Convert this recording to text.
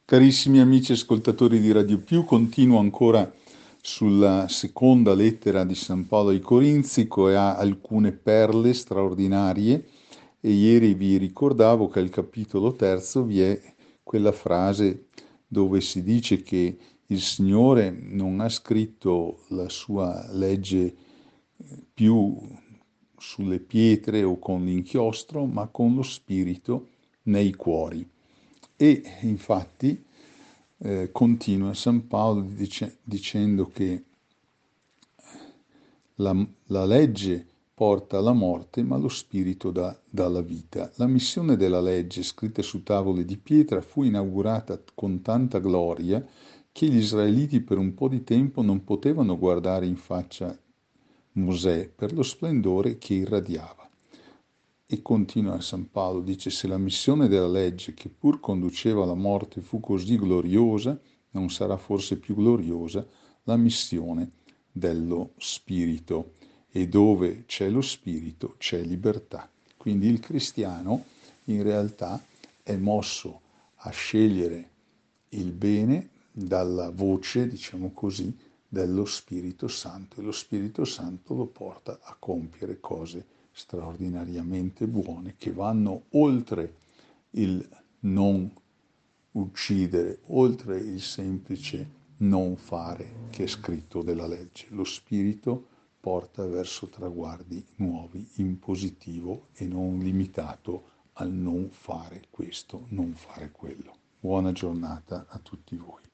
Carissimi amici ascoltatori di Radio Più, continuo ancora sulla seconda lettera di San Paolo ai Corinzi, che ha alcune perle straordinarie, e ieri vi ricordavo che al capitolo terzo vi è quella frase dove si dice che il Signore non ha scritto la sua legge più sulle pietre o con l'inchiostro, ma con lo Spirito nei cuori. E infatti continua San Paolo dicendo che la legge porta alla morte, ma lo spirito dà la vita. La missione della legge, scritta su tavole di pietra, fu inaugurata con tanta gloria che gli israeliti per un po' di tempo non potevano guardare in faccia Mosè per lo splendore che irradiava. E continua San Paolo, dice: se la missione della legge, che pur conduceva alla morte, fu così gloriosa, non sarà forse più gloriosa la missione dello Spirito. E dove c'è lo Spirito c'è libertà. Quindi il cristiano in realtà è mosso a scegliere il bene dalla voce, diciamo così, dello Spirito Santo, e lo Spirito Santo lo porta a compiere cose straordinariamente buone che vanno oltre il non uccidere, oltre il semplice non fare che è scritto della legge. Lo Spirito porta verso traguardi nuovi in positivo e non limitato al non fare questo, non fare quello. Buona giornata a tutti voi.